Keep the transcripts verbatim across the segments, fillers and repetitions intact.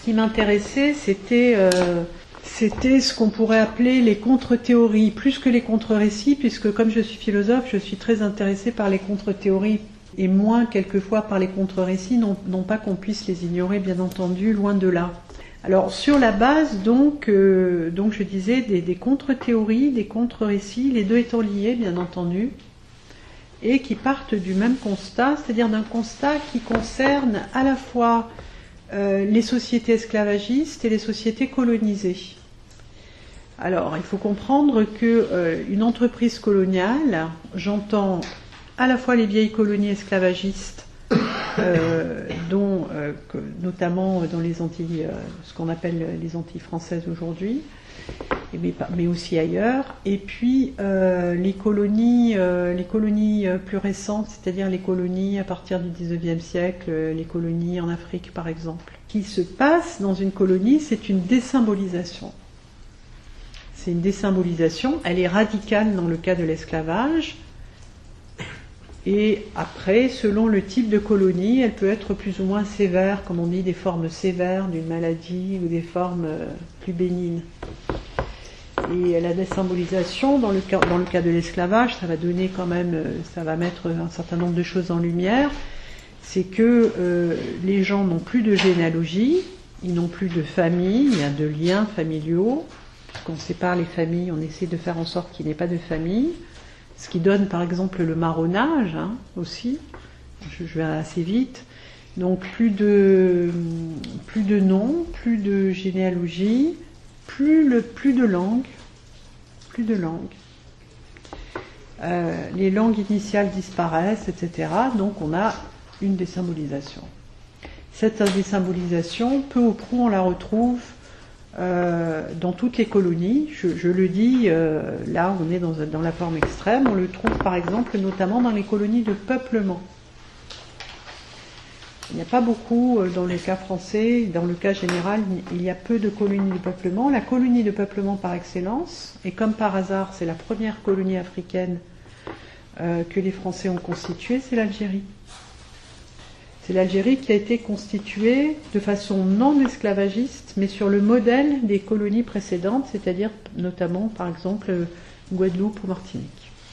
qui m'intéressait, c'était euh, c'était ce qu'on pourrait appeler les contre-théories, plus que les contre-récits, puisque comme je suis philosophe, je suis très intéressée par les contre-théories et moins quelquefois par les contre-récits, non, non pas qu'on puisse les ignorer, bien entendu, loin de là. Alors sur la base donc, euh, donc je disais des, des contre-théories, des contre-récits, les deux étant liés, bien entendu, et qui partent du même constat, c'est-à-dire d'un constat qui concerne à la fois euh, les sociétés esclavagistes et les sociétés colonisées. Alors, il faut comprendre que euh, une entreprise coloniale, j'entends à la fois les vieilles colonies esclavagistes, euh, dont euh, que, notamment dans les Antilles, euh, ce qu'on appelle les Antilles françaises aujourd'hui, mais, mais aussi ailleurs, et puis euh, les colonies, euh, les colonies plus récentes, c'est-à-dire les colonies à partir du dix-neuvième siècle, les colonies en Afrique par exemple. Ce qui se passe dans une colonie, c'est une désymbolisation. C'est une désymbolisation, elle est radicale dans le cas de l'esclavage, et après, selon le type de colonie, elle peut être plus ou moins sévère, comme on dit, des formes sévères d'une maladie ou des formes plus bénignes. Et la désymbolisation, dans le cas, dans le cas de l'esclavage, ça va donner quand même, ça va mettre un certain nombre de choses en lumière, c'est que euh, les gens n'ont plus de généalogie, ils n'ont plus de famille, il y a de liens familiaux, puisqu'on sépare les familles, on essaie de faire en sorte qu'il n'y ait pas de famille, ce qui donne par exemple le marronnage hein, aussi, je, je vais assez vite, donc plus de, plus de noms, plus de généalogie, plus, le, plus de langues, plus de langues. Euh, les langues initiales disparaissent, et cetera. Donc on a une désymbolisation. Cette désymbolisation, peu ou prou, on la retrouve euh, dans toutes les colonies. Je, je le dis, euh, là on est dans, dans la forme extrême. On le trouve par exemple notamment dans les colonies de peuplement. Il n'y a pas beaucoup dans le cas français, dans le cas général, il y a peu de colonies de peuplement. La colonie de peuplement par excellence, et comme par hasard, c'est la première colonie africaine euh, que les Français ont constituée, c'est l'Algérie. C'est l'Algérie qui a été constituée de façon non esclavagiste, mais sur le modèle des colonies précédentes, c'est-à-dire notamment, par exemple, Guadeloupe ou Martinique.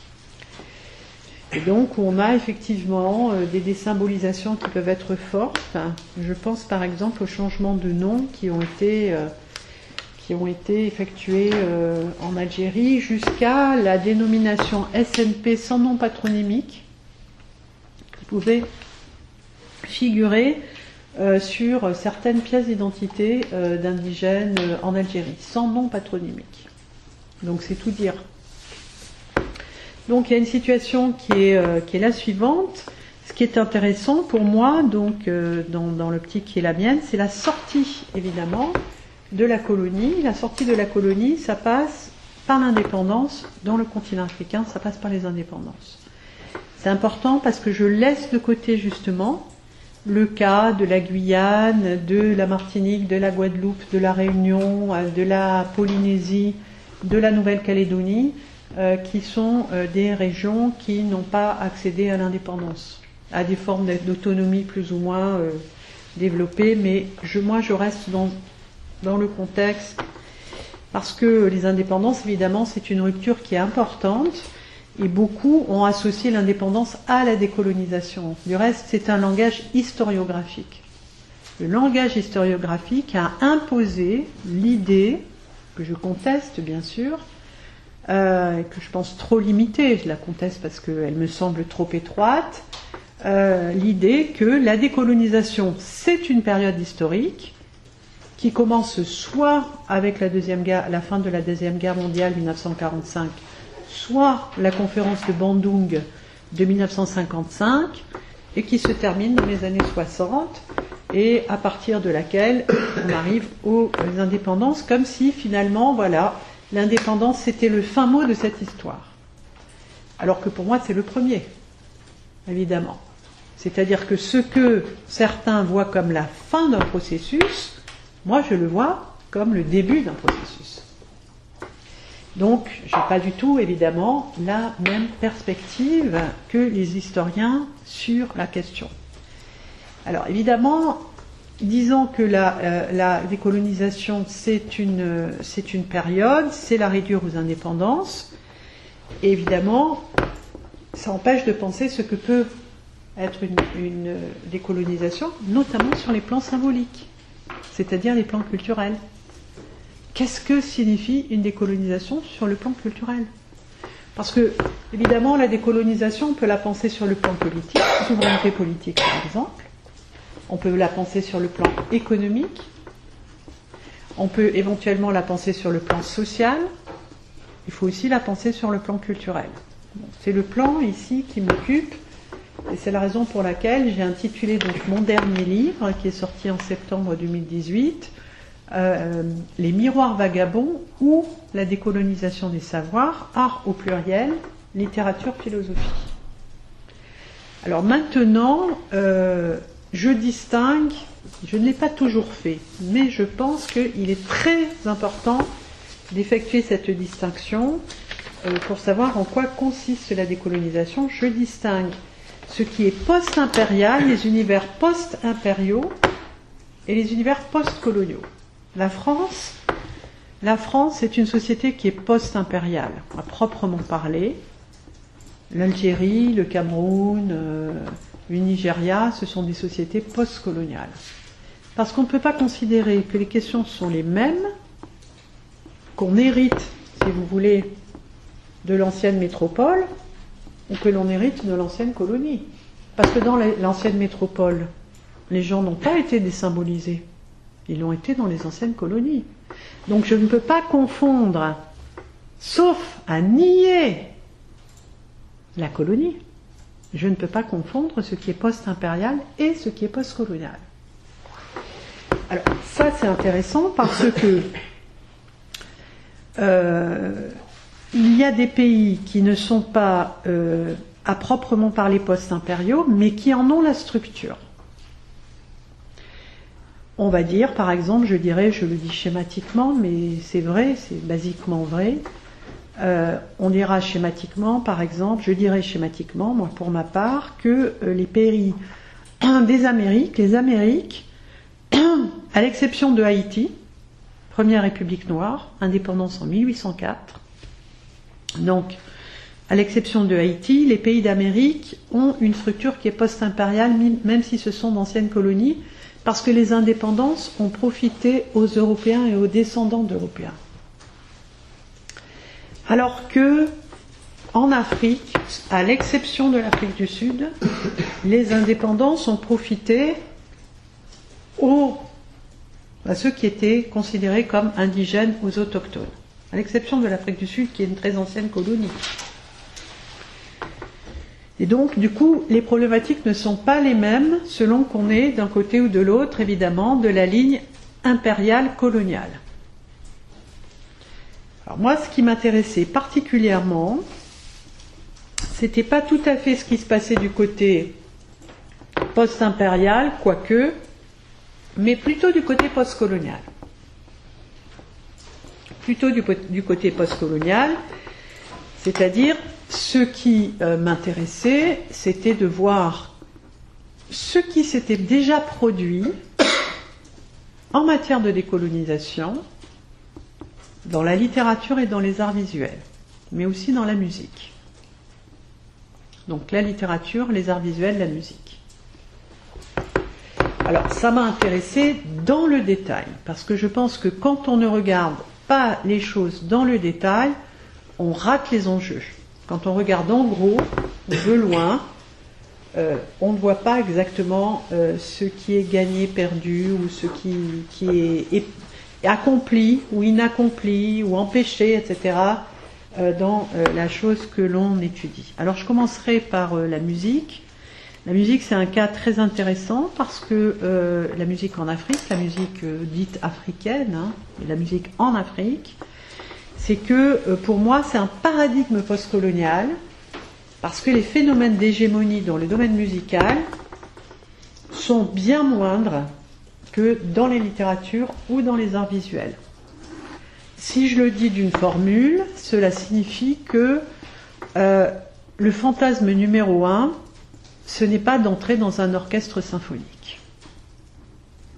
Et donc on a effectivement euh, des désymbolisations qui peuvent être fortes. Je pense par exemple aux changements de nom qui ont été, euh, qui ont été effectués euh, en Algérie jusqu'à la dénomination S N P sans nom patronymique qui pouvait figurer euh, sur certaines pièces d'identité euh, d'indigènes euh, en Algérie, sans nom patronymique. Donc c'est tout dire. Donc il y a une situation qui est, euh, qui est la suivante. Ce qui est intéressant pour moi, donc euh, dans, dans l'optique qui est la mienne, c'est la sortie évidemment de la colonie. La sortie de la colonie, ça passe par l'indépendance. Dans le continent africain, ça passe par les indépendances. C'est important parce que je laisse de côté justement le cas de la Guyane, de la Martinique, de la Guadeloupe, de la Réunion, de la Polynésie, de la Nouvelle-Calédonie, Euh, qui sont euh, des régions qui n'ont pas accédé à l'indépendance, à des formes d'autonomie plus ou moins euh, développées, mais je, moi je reste dans, dans le contexte, parce que les indépendances, évidemment, c'est une rupture qui est importante, et beaucoup ont associé l'indépendance à la décolonisation. Du reste, c'est un langage historiographique. Le langage historiographique a imposé l'idée, que je conteste bien sûr, Euh, que je pense trop limitée, je la conteste parce qu'elle me semble trop étroite, euh, l'idée que la décolonisation, c'est une période historique qui commence soit avec la, deuxième guerre, la fin de la Deuxième Guerre mondiale, mille neuf cent quarante-cinq, soit la conférence de Bandung de mille neuf cent cinquante-cinq, et qui se termine dans les années soixante, et à partir de laquelle on arrive aux indépendances, comme si finalement, voilà, l'indépendance, c'était le fin mot de cette histoire. Alors que pour moi, c'est le premier, évidemment. C'est-à-dire que ce que certains voient comme la fin d'un processus, moi, je le vois comme le début d'un processus. Donc, je n'ai pas du tout, évidemment, la même perspective que les historiens sur la question. Alors, évidemment, disons que la, euh, la décolonisation, c'est une, c'est une période, c'est la réduire aux indépendances. Et évidemment, ça empêche de penser ce que peut être une, une décolonisation, notamment sur les plans symboliques, c'est-à-dire les plans culturels. Qu'est-ce que signifie une décolonisation sur le plan culturel ? Parce que, évidemment, la décolonisation, on peut la penser sur le plan politique, souveraineté politique par exemple, on peut la penser sur le plan économique, on peut éventuellement la penser sur le plan social, il faut aussi la penser sur le plan culturel. Bon, c'est le plan ici qui m'occupe, et c'est la raison pour laquelle j'ai intitulé donc mon dernier livre, qui est sorti en septembre deux mille dix-huit, euh, Les miroirs vagabonds ou la décolonisation des savoirs, art au pluriel, littérature, philosophie. Alors maintenant, euh, je distingue, je ne l'ai pas toujours fait, mais je pense qu'il est très important d'effectuer cette distinction euh, pour savoir en quoi consiste la décolonisation. Je distingue ce qui est post-impérial, les univers post-impériaux et les univers post-coloniaux. La France, la France est une société qui est post-impériale, à proprement parler. L'Algérie, le Cameroun, euh, le Nigeria, ce sont des sociétés post-coloniales. Parce qu'on ne peut pas considérer que les questions sont les mêmes, qu'on hérite, si vous voulez, de l'ancienne métropole, ou que l'on hérite de l'ancienne colonie. Parce que dans l'ancienne métropole, les gens n'ont pas été désymbolisés. Ils l'ont été dans les anciennes colonies. Donc je ne peux pas confondre, sauf à nier la colonie, je ne peux pas confondre ce qui est post-impérial et ce qui est post-colonial. Alors ça c'est intéressant parce que euh, il y a des pays qui ne sont pas euh, à proprement parler post-impériaux, mais qui en ont la structure. On va dire, par exemple, je dirais, je le dis schématiquement, mais c'est vrai, c'est basiquement vrai, euh, on dira schématiquement, par exemple, je dirais schématiquement, moi pour ma part, que euh, les pays des Amériques, les Amériques, à l'exception de Haïti, première république noire, indépendance en mille huit cent quatre, donc, à l'exception de Haïti, les pays d'Amérique ont une structure qui est post-impériale, même si ce sont d'anciennes colonies, parce que les indépendances ont profité aux Européens et aux descendants d'Européens. Alors que, en Afrique, à l'exception de l'Afrique du Sud, les indépendances ont profité aux, à ceux qui étaient considérés comme indigènes, aux autochtones. À l'exception de l'Afrique du Sud, qui est une très ancienne colonie. Et donc, du coup, les problématiques ne sont pas les mêmes selon qu'on est d'un côté ou de l'autre, évidemment, de la ligne impériale coloniale. Alors moi, ce qui m'intéressait particulièrement, c'était pas tout à fait ce qui se passait du côté post-impérial, quoique, mais plutôt du côté post-colonial. Plutôt du, du côté post-colonial, c'est-à-dire ce qui euh, m'intéressait, c'était de voir ce qui s'était déjà produit en matière de décolonisation dans la littérature et dans les arts visuels, mais aussi dans la musique. Donc la littérature, les arts visuels, la musique. Alors ça m'a intéressé dans le détail, parce que je pense que quand on ne regarde pas les choses dans le détail, on rate les enjeux. Quand on regarde en gros, de loin, euh, on ne voit pas exactement euh, ce qui est gagné, perdu, ou ce qui, qui est, est accompli, ou inaccompli, ou empêché, et cetera, euh, dans euh, la chose que l'on étudie. Alors je commencerai par euh, la musique. La musique, c'est un cas très intéressant parce que euh, la musique en Afrique, la musique euh, dite africaine, hein, et la musique en Afrique, c'est que, euh, pour moi, c'est un paradigme postcolonial, parce que les phénomènes d'hégémonie dans le domaine musical sont bien moindres que dans les littératures ou dans les arts visuels. Si je le dis d'une formule, cela signifie que euh, le fantasme numéro un, ce n'est pas d'entrer dans un orchestre symphonique.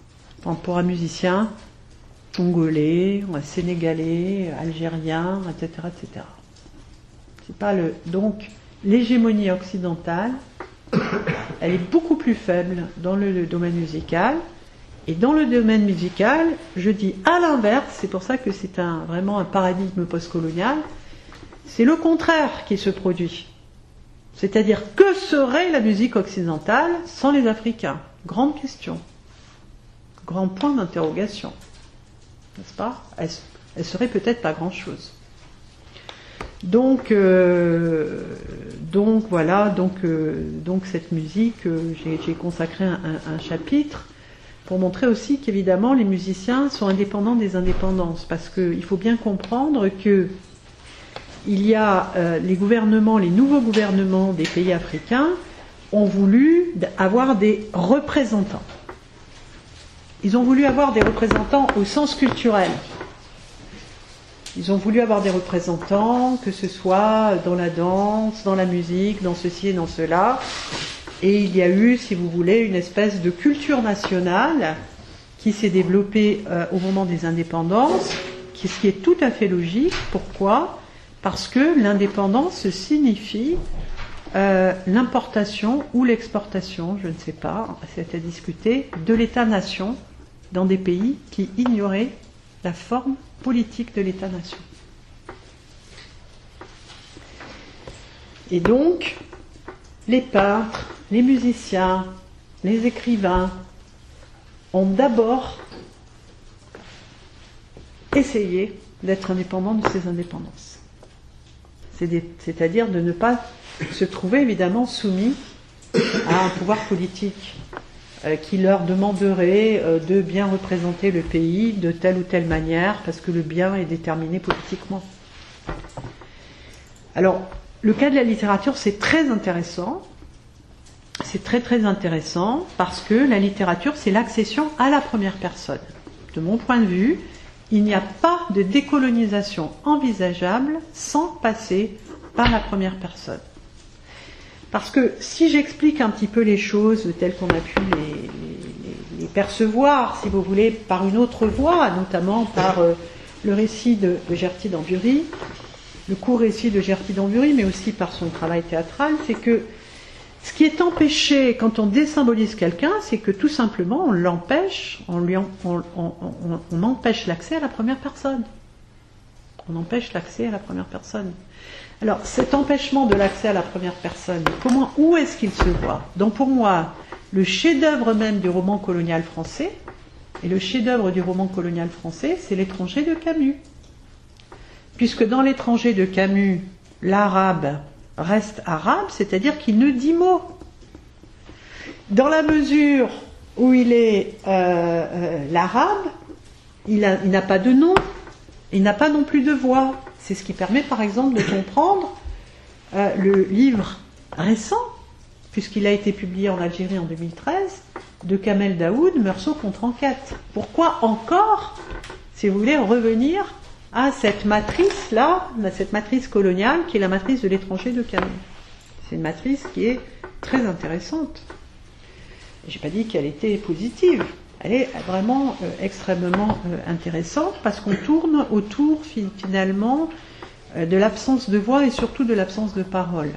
pour un musicien congolais, sénégalais, algérien, et cetera, et cetera. C'est pas le... Donc, l'hégémonie occidentale, elle est beaucoup plus faible dans le, le domaine musical. Et dans le domaine musical, je dis à l'inverse, c'est pour ça que c'est un, vraiment un paradigme postcolonial, c'est le contraire qui se produit. C'est-à-dire, que serait la musique occidentale sans les Africains? Grande question. Grand point d'interrogation. N'est-ce pas? Elle, elle serait peut-être pas grand-chose. Donc, euh, donc voilà, donc, euh, donc cette musique, euh, j'ai, j'ai consacré un, un, un chapitre pour montrer aussi qu'évidemment les musiciens sont indépendants des indépendances, parce qu'il faut bien comprendre que il y a euh, les gouvernements, les nouveaux gouvernements des pays africains ont voulu avoir des représentants. Ils ont voulu avoir des représentants au sens culturel. Ils ont voulu avoir des représentants, que ce soit dans la danse, dans la musique, dans ceci et dans cela. Et il y a eu, si vous voulez, une espèce de culture nationale qui s'est développée euh, au moment des indépendances, qui, ce qui est tout à fait logique. Pourquoi ? Parce que l'indépendance signifie euh, l'importation ou l'exportation, je ne sais pas, c'est à discuter, de l'État-nation dans des pays qui ignoraient la forme politique de l'État-nation. Et donc, les peintres, les musiciens, les écrivains ont d'abord essayé d'être indépendants de ces indépendances. C'est des, c'est-à-dire de ne pas se trouver évidemment soumis à un pouvoir politique euh, qui leur demanderait euh, de bien représenter le pays de telle ou telle manière parce que le bien est déterminé politiquement. Alors, le cas de la littérature, c'est très intéressant. C'est très très intéressant parce que la littérature, c'est l'accession à la première personne. De mon point de vue, il n'y a pas de décolonisation envisageable sans passer par la première personne. Parce que si j'explique un petit peu les choses telles qu'on a pu les, les, les percevoir, si vous voulez, par une autre voie, notamment par euh, le récit de, de Gerty d'Ambury, le court récit de Gerty d'Ambury, mais aussi par son travail théâtral, c'est que ce qui est empêché quand on désymbolise quelqu'un, c'est que tout simplement on l'empêche, on, lui en, on, on, on, on empêche l'accès à la première personne. On empêche l'accès à la première personne. Alors cet empêchement de l'accès à la première personne, comment, où est-ce qu'il se voit? Donc pour moi, le chef-d'œuvre même du roman colonial français, et le chef-d'œuvre du roman colonial français, c'est L'étranger de Camus. Puisque dans L'étranger de Camus, l'arabe reste arabe, c'est-à-dire qu'il ne dit mot. Dans la mesure où il est euh, euh, l'arabe, il, a, il n'a pas de nom, il n'a pas non plus de voix. C'est ce qui permet par exemple de comprendre euh, le livre récent, puisqu'il a été publié en Algérie en deux mille treize, de Kamel Daoud, Meursault contre enquête. Pourquoi encore, si vous voulez, revenir à cette matrice-là, cette matrice coloniale qui est la matrice de L'étranger de Camus. C'est une matrice qui est très intéressante. Je n'ai pas dit qu'elle était positive. Elle est vraiment euh, extrêmement euh, intéressante parce qu'on tourne autour finalement euh, de l'absence de voix et surtout de l'absence de parole.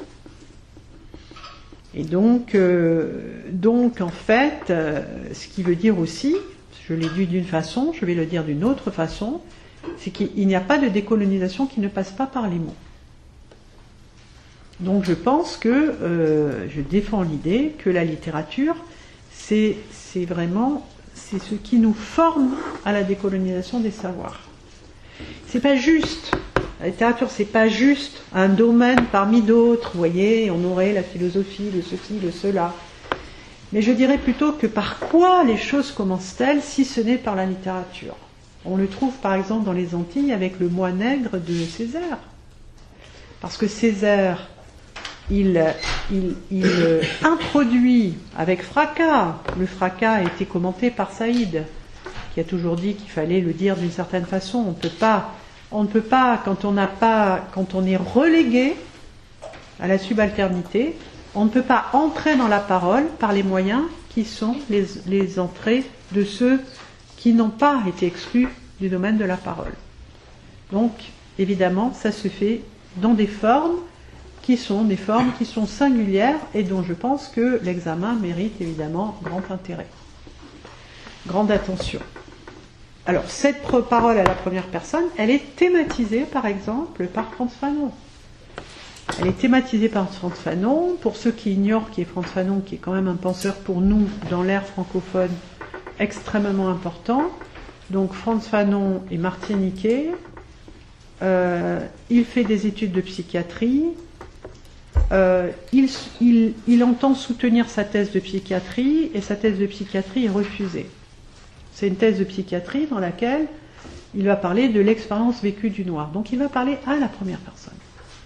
Et donc, euh, donc en fait, euh, ce qui veut dire aussi, je l'ai dit d'une façon, je vais le dire d'une autre façon, c'est qu'il n'y a pas de décolonisation qui ne passe pas par les mots. Donc je pense que, euh, je défends l'idée que la littérature, c'est, c'est vraiment, c'est ce qui nous forme à la décolonisation des savoirs. C'est pas juste, la littérature c'est pas juste un domaine parmi d'autres, vous voyez, on aurait la philosophie, le ceci, le cela. Mais je dirais plutôt que par quoi les choses commencent-elles si ce n'est par la littérature? On le trouve par exemple dans les Antilles avec le Moi nègre de Césaire. Parce que Césaire, il, il, il introduit avec fracas, le fracas a été commenté par Saïd, qui a toujours dit qu'il fallait le dire d'une certaine façon. On ne peut pas, on ne peut pas, quand on n'a pas, quand on est relégué à la subalternité, on ne peut pas entrer dans la parole par les moyens qui sont les, les entrées de ceux qui n'ont pas été exclus du domaine de la parole. Donc, évidemment, ça se fait dans des formes qui sont des formes qui sont singulières et dont je pense que l'examen mérite évidemment grand intérêt, grande attention. Alors, cette parole à la première personne, elle est thématisée, par exemple, par Frantz Fanon. Elle est thématisée par Frantz Fanon. Pour ceux qui ignorent qui est Frantz Fanon, qui est quand même un penseur pour nous, dans l'ère francophone, extrêmement important. Donc, Frantz Fanon est martiniquais. Euh, il fait des études de psychiatrie. Euh, il, il, il entend soutenir sa thèse de psychiatrie, et sa thèse de psychiatrie est refusée. C'est une thèse de psychiatrie dans laquelle il va parler de l'expérience vécue du noir. Donc il va parler à la première personne.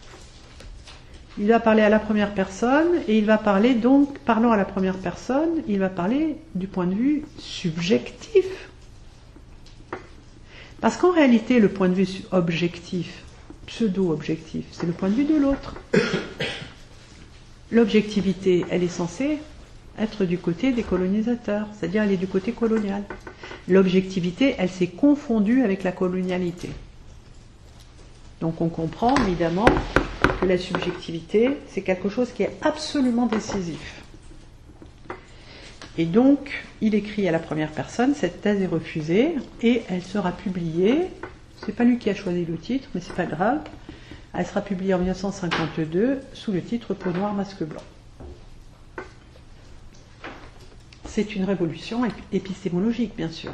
Il va parler à la première personne et il va parler donc, parlant à la première personne, il va parler du point de vue subjectif. Parce qu'en réalité, le point de vue objectif, pseudo-objectif, c'est le point de vue de l'autre. L'objectivité, elle est censée être du côté des colonisateurs, c'est-à-dire elle est du côté colonial. L'objectivité, elle s'est confondue avec la colonialité. Donc on comprend évidemment que la subjectivité, c'est quelque chose qui est absolument décisif. Et donc, il écrit à la première personne, cette thèse est refusée, et elle sera publiée, c'est pas lui qui a choisi le titre, mais c'est pas grave, elle sera publiée en mille neuf cent cinquante-deux sous le titre Peau noire, masque blanc. C'est une révolution épistémologique, bien sûr.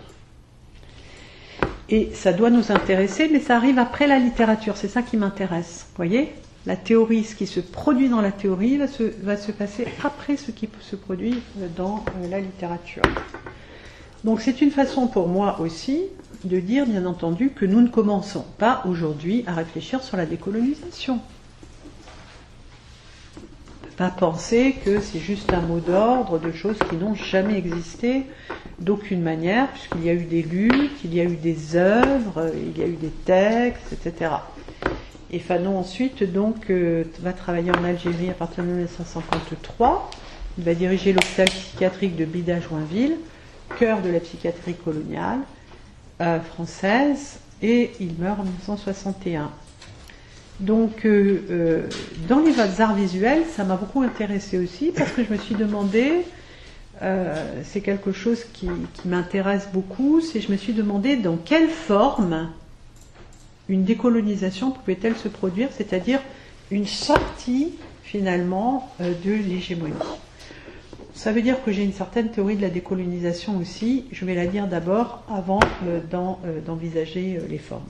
Et ça doit nous intéresser, mais ça arrive après la littérature, c'est ça qui m'intéresse. Vous voyez ? La théorie, ce qui se produit dans la théorie, va se, va se passer après ce qui se produit dans la littérature. Donc c'est une façon pour moi aussi de dire, bien entendu, que nous ne commençons pas aujourd'hui à réfléchir sur la décolonisation. Pas penser que c'est juste un mot d'ordre de choses qui n'ont jamais existé d'aucune manière, puisqu'il y a eu des luttes, il y a eu des œuvres, il y a eu des textes, et cetera. Et Fanon ensuite donc euh, va travailler en Algérie à partir de mille neuf cent cinquante-trois. Il va diriger l'hôpital psychiatrique de Bida-Joinville, cœur de la psychiatrie coloniale euh, française, et il meurt en mille neuf cent soixante et un. Donc, euh, euh, dans les arts visuels, ça m'a beaucoup intéressée aussi, parce que je me suis demandé, euh, c'est quelque chose qui, qui m'intéresse beaucoup, c'est je me suis demandé dans quelle forme une décolonisation pouvait-elle se produire, c'est-à-dire une sortie, finalement, euh, de l'hégémonie. Ça veut dire que j'ai une certaine théorie de la décolonisation aussi, je vais la dire d'abord avant euh, d'en, euh, d'envisager euh, les formes.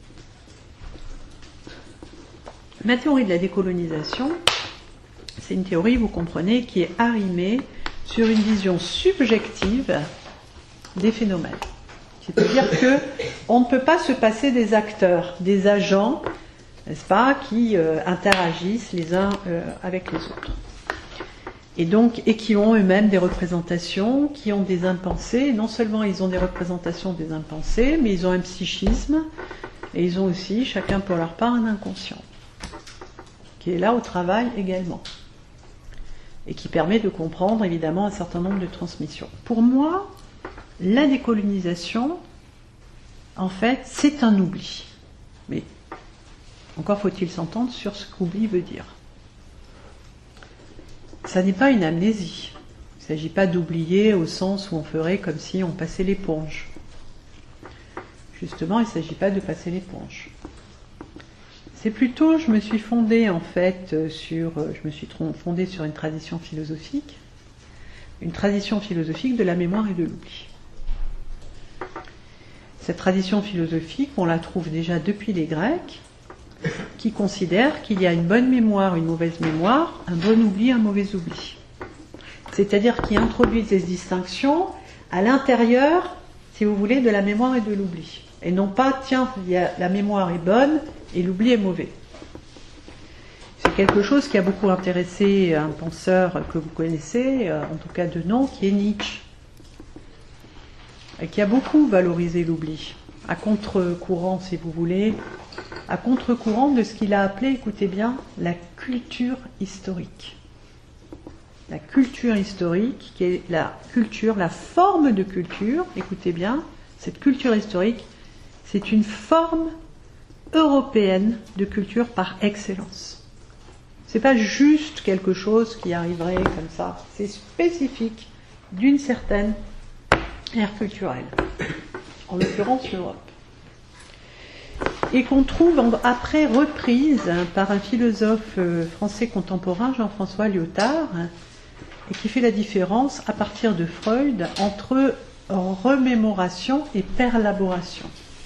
Ma théorie de la décolonisation, c'est une théorie, vous comprenez, qui est arrimée sur une vision subjective des phénomènes. C'est-à-dire qu'on ne peut pas se passer des acteurs, des agents, n'est-ce pas, qui euh, interagissent les uns euh, avec les autres. Et donc, et qui ont eux-mêmes des représentations, qui ont des impensés. Non seulement ils ont des représentations des impensés, mais ils ont un psychisme, et ils ont aussi, chacun pour leur part, un inconscient, qui est là au travail également, et qui permet de comprendre évidemment un certain nombre de transmissions. Pour moi, la décolonisation, en fait, c'est un oubli. Mais encore faut-il s'entendre sur ce qu'oubli veut dire. Ça n'est pas une amnésie. Il ne s'agit pas d'oublier au sens où on ferait comme si on passait l'éponge. Justement, il ne s'agit pas de passer l'éponge. C'est plutôt, je me suis fondée en fait sur, je me suis fondée sur une tradition philosophique, une tradition philosophique de la mémoire et de l'oubli. Cette tradition philosophique, on la trouve déjà depuis les Grecs, qui considèrent qu'il y a une bonne mémoire, une mauvaise mémoire, un bon oubli, un mauvais oubli. C'est-à-dire qui introduisent des distinctions à l'intérieur, si vous voulez, de la mémoire et de l'oubli. Et non pas, tiens, il y a, la mémoire est bonne et l'oubli est mauvais. C'est quelque chose qui a beaucoup intéressé un penseur que vous connaissez, en tout cas de nom, qui est Nietzsche, et qui a beaucoup valorisé l'oubli, à contre-courant, si vous voulez, à contre-courant de ce qu'il a appelé, écoutez bien, la culture historique. La culture historique, qui est la culture, la forme de culture, écoutez bien, cette culture historique, c'est une forme européenne de culture par excellence. C'est pas juste quelque chose qui arriverait comme ça, c'est spécifique d'une certaine ère culturelle, en l'occurrence l'Europe. Et qu'on trouve après reprise par un philosophe français contemporain, Jean-François Lyotard, et qui fait la différence à partir de Freud entre remémoration et perlaboration.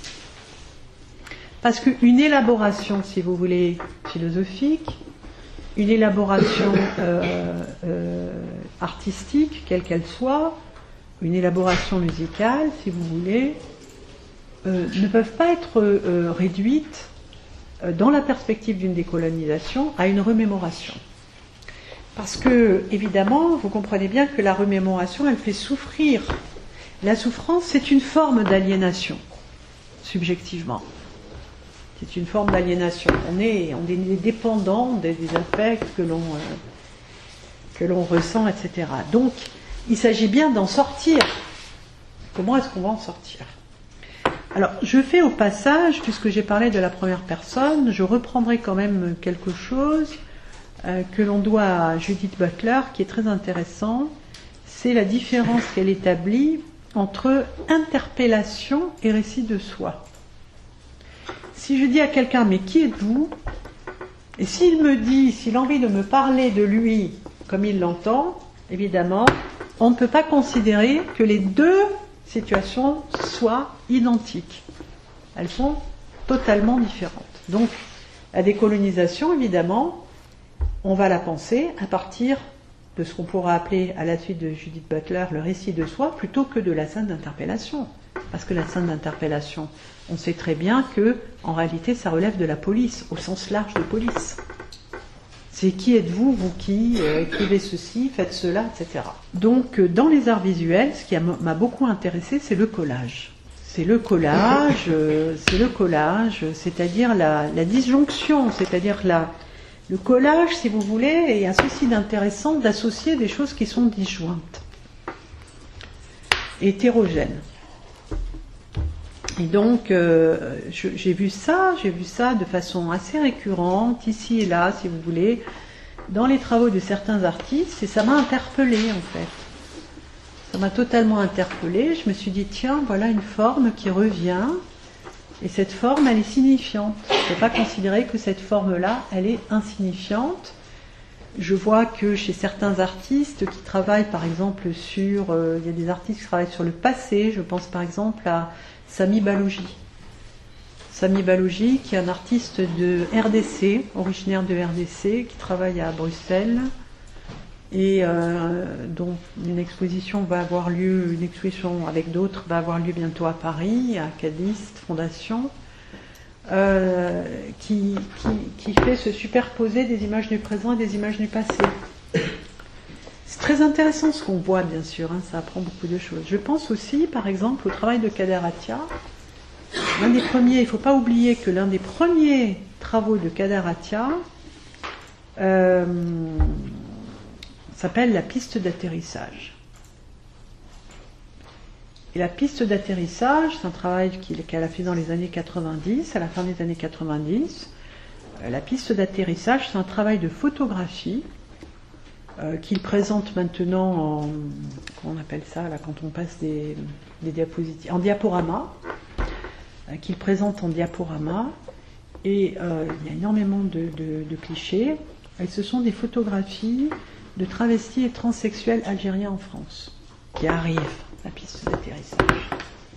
Parce qu'une élaboration, si vous voulez, philosophique, une élaboration euh, euh, artistique, quelle qu'elle soit, une élaboration musicale, si vous voulez, euh, ne peuvent pas être euh, réduites, euh, dans la perspective d'une décolonisation, à une remémoration. Parce que, évidemment, vous comprenez bien que la remémoration, elle fait souffrir. La souffrance, c'est une forme d'aliénation, subjectivement. C'est une forme d'aliénation. On est, on est dépendant des, des affects que l'on, euh, que l'on ressent, et cetera. Donc, il s'agit bien d'en sortir. Comment est-ce qu'on va en sortir ? Alors, je fais au passage, puisque j'ai parlé de la première personne, je reprendrai quand même quelque chose euh, que l'on doit à Judith Butler, qui est très intéressant. C'est la différence qu'elle établit entre interpellation et récit de soi. Si je dis à quelqu'un, mais qui êtes-vous ? Et s'il me dit, s'il a envie de me parler de lui comme il l'entend, évidemment, on ne peut pas considérer que les deux situations soient identiques. Elles sont totalement différentes. Donc, la décolonisation, évidemment, on va la penser à partir de ce qu'on pourra appeler, à la suite de Judith Butler, le récit de soi, plutôt que de la scène d'interpellation. Parce que la scène d'interpellation, on sait très bien que, en réalité, ça relève de la police, au sens large de police. C'est qui êtes-vous, vous qui, euh, écrivez ceci, faites cela, et cetera. Donc, euh, dans les arts visuels, ce qui m'a beaucoup intéressé, c'est le collage. C'est le collage, euh, c'est le collage, c'est-à-dire la, la disjonction, c'est-à-dire la, le collage, si vous voulez, est un ceci d'intéressant d'associer des choses qui sont disjointes, hétérogènes. Et donc, euh, je, j'ai vu ça, j'ai vu ça de façon assez récurrente, ici et là, si vous voulez, dans les travaux de certains artistes, et ça m'a interpellée, en fait. Ça m'a totalement interpellée. Je me suis dit, tiens, voilà une forme qui revient, et cette forme, elle est signifiante. Je ne peux pas considérer que cette forme-là, elle est insignifiante. Je vois que chez certains artistes qui travaillent, par exemple, sur... Euh, il y a des artistes qui travaillent sur le passé, je pense par exemple à Sami Balogi. Sami Balogi, qui est un artiste de R D C, originaire de R D C, qui travaille à Bruxelles, et euh, dont une exposition va avoir lieu, une exposition avec d'autres va avoir lieu bientôt à Paris, à Cadiste Fondation, euh, qui, qui, qui fait se superposer des images du présent et des images du passé. C'est très intéressant ce qu'on voit, bien sûr, hein, ça apprend beaucoup de choses. Je pense aussi, par exemple, au travail de Kader Attia. L'un des premiers, il ne faut pas oublier que l'un des premiers travaux de Kader Attia euh, s'appelle la piste d'atterrissage. Et la piste d'atterrissage, c'est un travail qu'elle a fait dans les années quatre-vingt-dix, à la fin des années quatre-vingt-dix. La piste d'atterrissage, c'est un travail de photographie euh, qu'il présente maintenant en, comment on appelle ça, là, quand on passe des, des diapositives, en diaporama, euh, qu'il présente en diaporama. Et euh, il y a énormément de, de, de clichés. Et ce sont des photographies de travestis et transsexuels algériens en France qui arrivent à la piste d'atterrissage.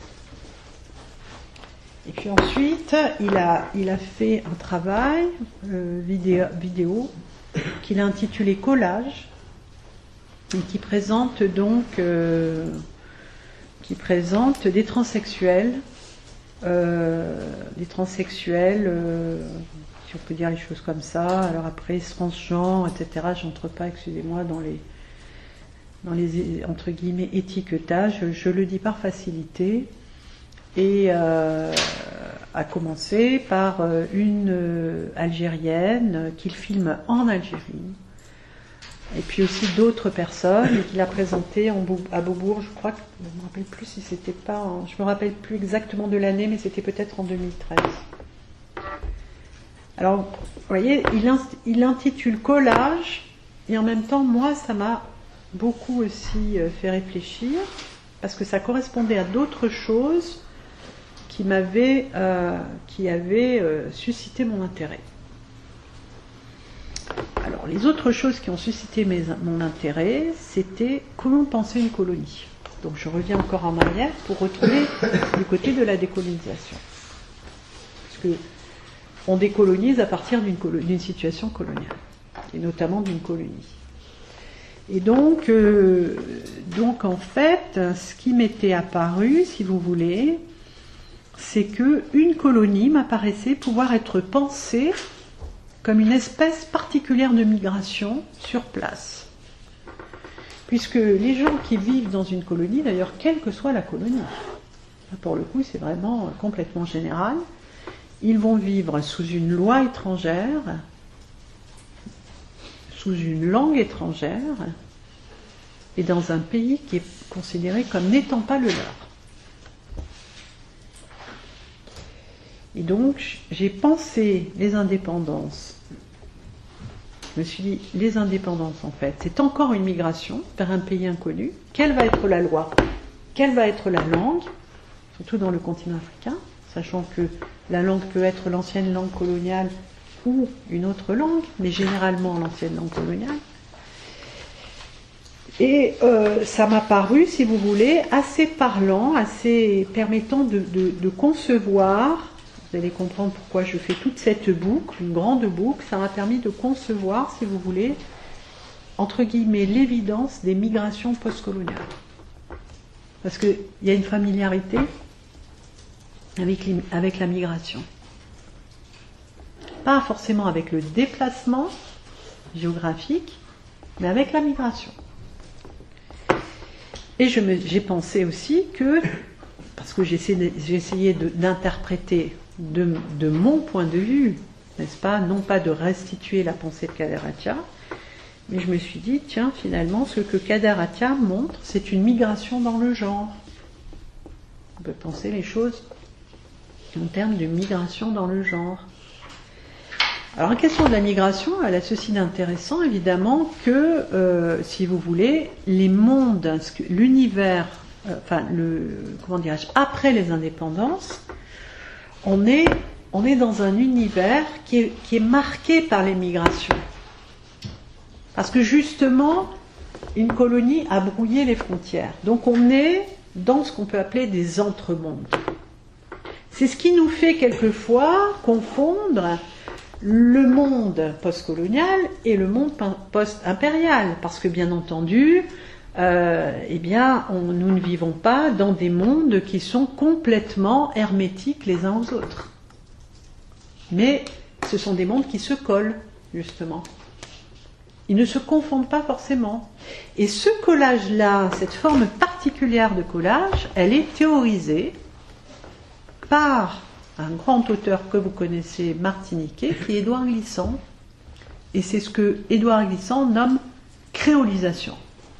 Et puis ensuite, il a, il a fait un travail euh, vidéo, vidéo qu'il a intitulé Collage et qui présente donc euh, qui présente des transsexuels, euh, des transsexuels, euh, si on peut dire les choses comme ça. Alors après, transgenres, et cetera. J'entre pas, excusez-moi, dans les dans les entre guillemets étiquetages. Je, je le dis par facilité. Et euh, à commencer par une euh, Algérienne qu'il filme en Algérie, et puis aussi d'autres personnes, et qu'il a présenté en, à Beaubourg, je crois, que, je ne me rappelle plus si c'était pas, en, je me rappelle plus exactement de l'année, mais c'était peut-être en deux mille treize. Alors, vous voyez, il, il intitule Collage, et en même temps, moi, ça m'a beaucoup aussi fait réfléchir, parce que ça correspondait à d'autres choses qui m'avaient, euh, qui avaient euh, suscité mon intérêt. Alors, les autres choses qui ont suscité mes, mon intérêt, c'était comment penser une colonie. Donc, je reviens encore en arrière pour retourner du côté de la décolonisation. Parce que on décolonise à partir d'une, d'une situation coloniale, et notamment d'une colonie. Et donc, euh, donc, en fait, ce qui m'était apparu, si vous voulez, c'est qu'une colonie m'apparaissait pouvoir être pensée comme une espèce particulière de migration sur place. Puisque les gens qui vivent dans une colonie, d'ailleurs, quelle que soit la colonie, pour le coup, c'est vraiment complètement général, ils vont vivre sous une loi étrangère, sous une langue étrangère, et dans un pays qui est considéré comme n'étant pas le leur. Et donc, j'ai pensé les indépendances. Je me suis dit, les indépendances, en fait, c'est encore une migration vers un pays inconnu. Quelle va être la loi? Quelle va être la langue? Surtout dans le continent africain, sachant que la langue peut être l'ancienne langue coloniale ou une autre langue, mais généralement l'ancienne langue coloniale. Et euh, ça m'a paru, si vous voulez, assez parlant, assez permettant de, de, de concevoir. Vous allez comprendre pourquoi je fais toute cette boucle, une grande boucle. Ça m'a permis de concevoir, si vous voulez, entre guillemets, l'évidence des migrations postcoloniales. Parce qu'il y a une familiarité avec, les, avec la migration. Pas forcément avec le déplacement géographique, mais avec la migration. Et je me, j'ai pensé aussi que, parce que j'ai essayé, j'ai essayé de, d'interpréter de, de mon point de vue, n'est-ce pas, non pas de restituer la pensée de Kadaratya, mais je me suis dit, tiens, finalement, ce que Kadaratya montre, c'est une migration dans le genre. On peut penser les choses en termes de migration dans le genre. Alors, la question de la migration, elle a ceci d'intéressant, évidemment, que, euh, si vous voulez, les mondes, l'univers, euh, enfin, le, comment dirais-je, après les indépendances, on est, on est dans un univers qui est, qui est marqué par les migrations. Parce que, justement, une colonie a brouillé les frontières. Donc, on est dans ce qu'on peut appeler des entre-mondes. C'est ce qui nous fait, quelquefois, confondre le monde postcolonial et le monde post-impérial, parce que bien entendu, euh, eh bien, on, nous ne vivons pas dans des mondes qui sont complètement hermétiques les uns aux autres. Mais ce sont des mondes qui se collent, justement. Ils ne se confondent pas forcément. Et ce collage-là, cette forme particulière de collage, elle est théorisée par un grand auteur que vous connaissez, martiniquais, qui est Édouard Glissant. Et c'est ce que Édouard Glissant nomme créolisation.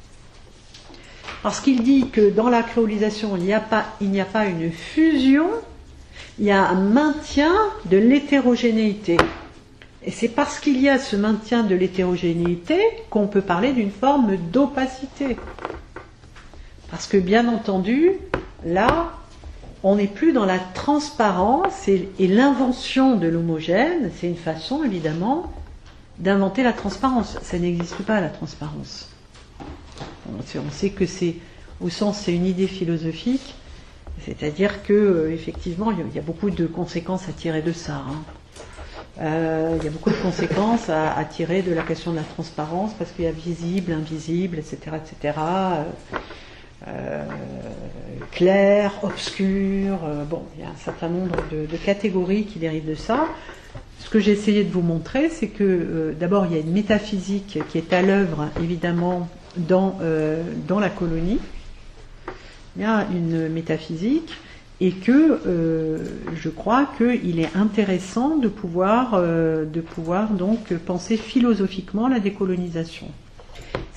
Parce qu'il dit que dans la créolisation, il n'y a pas, il n'y a pas une fusion, il y a un maintien de l'hétérogénéité. Et c'est parce qu'il y a ce maintien de l'hétérogénéité qu'on peut parler d'une forme d'opacité. Parce que, bien entendu, là, on n'est plus dans la transparence et, et l'invention de l'homogène, c'est une façon, évidemment, d'inventer la transparence. Ça n'existe pas, la transparence. On sait que c'est, au sens, c'est une idée philosophique, c'est-à-dire que, euh, effectivement, il y a beaucoup de conséquences à tirer de ça. Hein. Euh, il y a beaucoup de conséquences à, à tirer de la question de la transparence, parce qu'il y a visible, invisible, et cetera, et cetera. Euh, Euh, clair, obscur, euh, bon, il y a un certain nombre de, de catégories qui dérivent de ça. Ce que j'ai essayé de vous montrer, c'est que euh, d'abord il y a une métaphysique qui est à l'œuvre, évidemment, dans, euh, dans la colonie. Il y a une métaphysique et que euh, je crois qu'il est intéressant de pouvoir, euh, de pouvoir donc penser philosophiquement la décolonisation.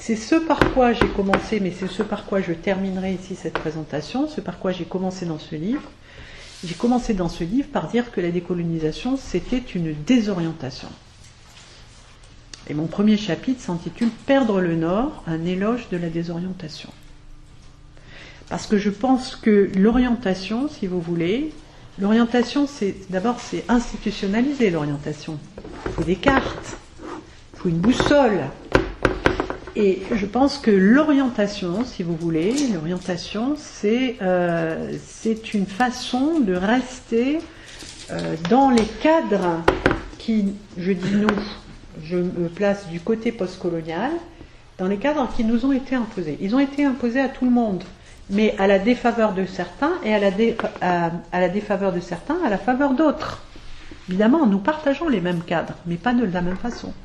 c'est ce par quoi j'ai commencé, mais c'est ce par quoi je terminerai ici cette présentation, ce par quoi j'ai commencé dans ce livre. J'ai commencé dans ce livre par dire que la décolonisation, c'était une désorientation. Et mon premier chapitre s'intitule « Perdre le Nord, un éloge de la désorientation ». Parce que je pense que l'orientation, si vous voulez, l'orientation, c'est d'abord, c'est institutionnaliser l'orientation. Il faut des cartes, il faut une boussole. Et je pense que l'orientation, si vous voulez, l'orientation, c'est euh, c'est une façon de rester euh, dans les cadres qui, je dis nous, je me place du côté postcolonial, dans les cadres qui nous ont été imposés. Ils ont été imposés à tout le monde, mais à la défaveur de certains et à la, dé, à, à la défaveur de certains, à la faveur d'autres. Évidemment, nous partageons les mêmes cadres, mais pas de la même façon.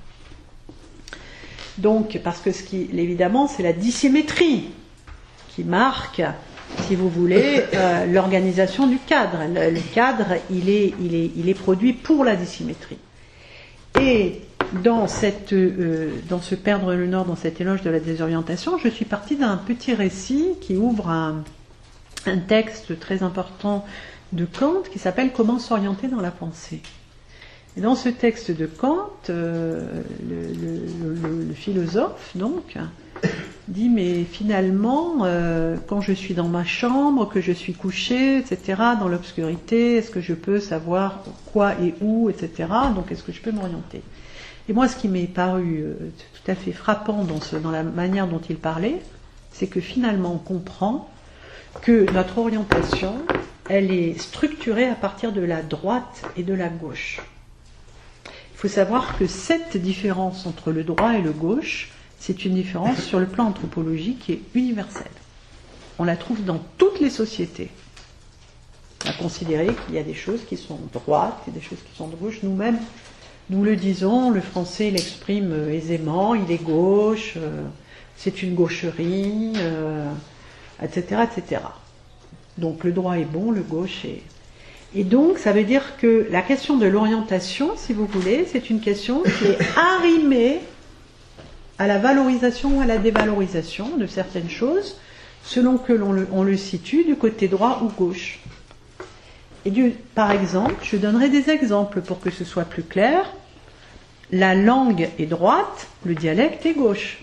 Donc, parce que ce qui, évidemment, c'est la dissymétrie qui marque, si vous voulez, euh, l'organisation du cadre. Le, le cadre, il est, il, est, il est produit pour la dissymétrie. Et dans, cette, euh, dans ce Perdre le Nord, dans cet éloge de la désorientation, je suis partie d'un petit récit qui ouvre un, un texte très important de Kant qui s'appelle « Comment s'orienter dans la pensée ». Et dans ce texte de Kant, euh, le, le, le, le philosophe donc dit mais finalement, euh, quand je suis dans ma chambre, que je suis couché, et cetera, dans l'obscurité, est-ce que je peux savoir quoi et où, et cetera. Donc est-ce que je peux m'orienter? Et moi, ce qui m'est paru euh, tout à fait frappant dans, ce, dans la manière dont il parlait, c'est que finalement on comprend que notre orientation, elle est structurée à partir de la droite et de la gauche. Il faut savoir que cette différence entre le droit et le gauche, c'est une différence sur le plan anthropologique qui est universelle. On la trouve dans toutes les sociétés. On a considéré qu'il y a des choses qui sont droites et des choses qui sont de gauche. Nous-mêmes, nous le disons, le français l'exprime aisément, il est gauche, euh, c'est une gaucherie, euh, et cetera, et cetera. Donc le droit est bon, le gauche est... Et donc, ça veut dire que la question de l'orientation, si vous voulez, c'est une question qui est arrimée à la valorisation ou à la dévalorisation de certaines choses, selon que l'on le, on le situe du côté droit ou gauche. Et du, par exemple, je donnerai des exemples pour que ce soit plus clair. La langue est droite, le dialecte est gauche.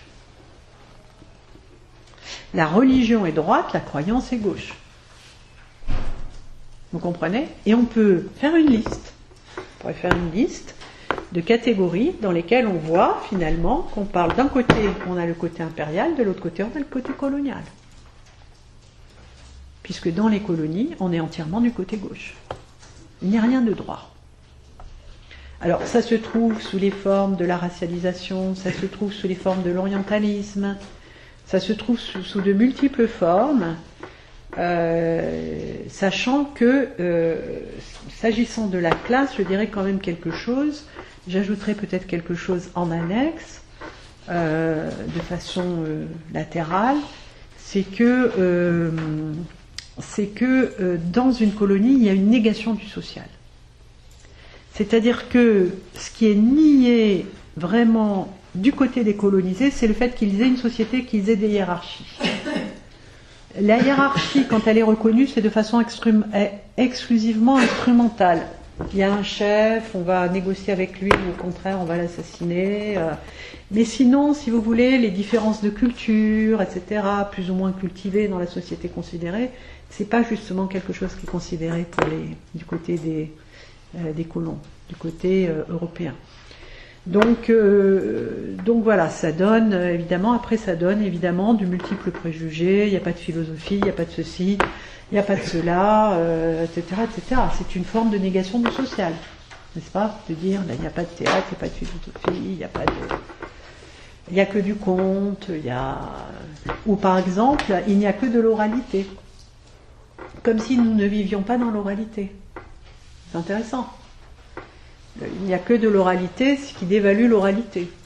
La religion est droite, la croyance est gauche. Vous comprenez? Et on peut faire une liste. On pourrait faire une liste de catégories dans lesquelles on voit finalement qu'on parle d'un côté, on a le côté impérial, de l'autre côté, on a le côté colonial. Puisque dans les colonies, on est entièrement du côté gauche. Il n'y a rien de droit. Alors ça se trouve sous les formes de la racialisation, ça se trouve sous les formes de l'orientalisme, ça se trouve sous, sous de multiples formes. Euh, sachant que, euh, s'agissant de la classe, je dirais quand même quelque chose, j'ajouterai peut-être quelque chose en annexe, euh, de façon euh, latérale, c'est que, euh, c'est que euh, dans une colonie, il y a une négation du social. C'est-à-dire que ce qui est nié vraiment du côté des colonisés, c'est le fait qu'ils aient une société, qu'ils aient des hiérarchies. La hiérarchie, quand elle est reconnue, c'est de façon extrum- exclusivement instrumentale. Il y a un chef, on va négocier avec lui, ou au contraire, on va l'assassiner. Euh. Mais sinon, si vous voulez, les différences de culture, et cetera, plus ou moins cultivées dans la société considérée, c'est pas justement quelque chose qui est considéré pour les, du côté des, euh, des colons, du côté euh, européen. Donc, euh, donc voilà, ça donne, évidemment, après ça donne évidemment du multiple préjugés, il n'y a pas de philosophie, il n'y a pas de ceci, il n'y a pas de cela, euh, et cetera, et cetera. C'est une forme de négation du social, n'est-ce pas? De dire, là, il n'y a pas de théâtre, il n'y a pas de philosophie, il n'y a pas de... Il n'y a que du conte, il y a... Ou par exemple, il n'y a que de l'oralité. Comme si nous ne vivions pas dans l'oralité. C'est intéressant. Il n'y a que de l'oralité, ce qui dévalue l'oralité.